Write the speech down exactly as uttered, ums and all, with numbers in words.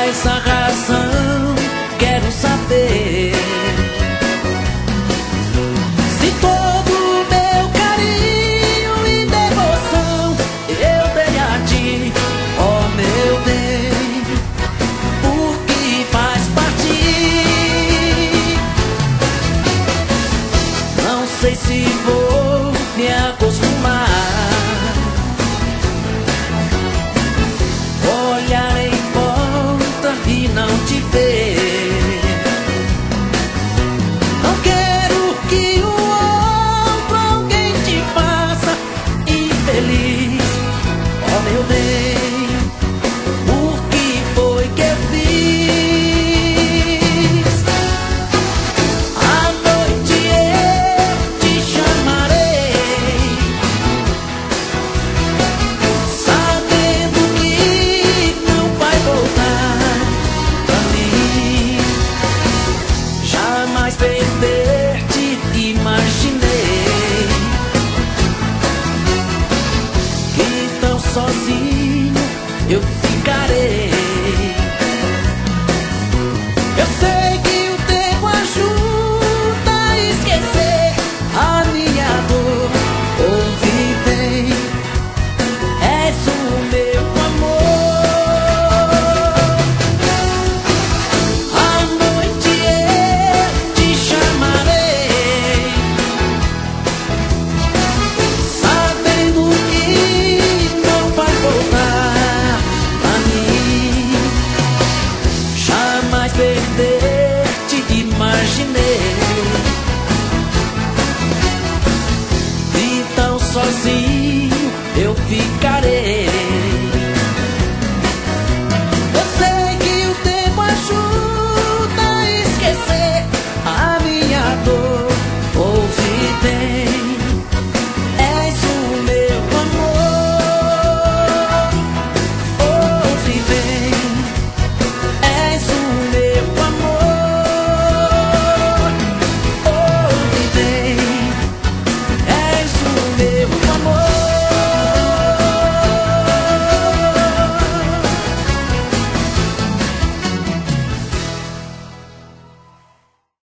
essa razão quero saber se todo meu carinho e devoção eu dei a ti, ó meu bem, porque faz partir. Não sei se vou me acostumar, olhar em volta e não te ver. Não quero que o outro alguém te faça infeliz, ó meu bem, por que foi que eu fiz? À noite eu te chamarei, sabendo que não vai voltar pra mim. Jamais perder-te imaginei, que tão sozinho eu ficarei. Eu sei que o tempo ajuda a esquecer a minha dor. Ouve bem, és o meu amor. À noite eu te chamarei, sabendo que não vai voltar pra mim. Jamais perder-te imaginei, e tão sozinho eu ficarei.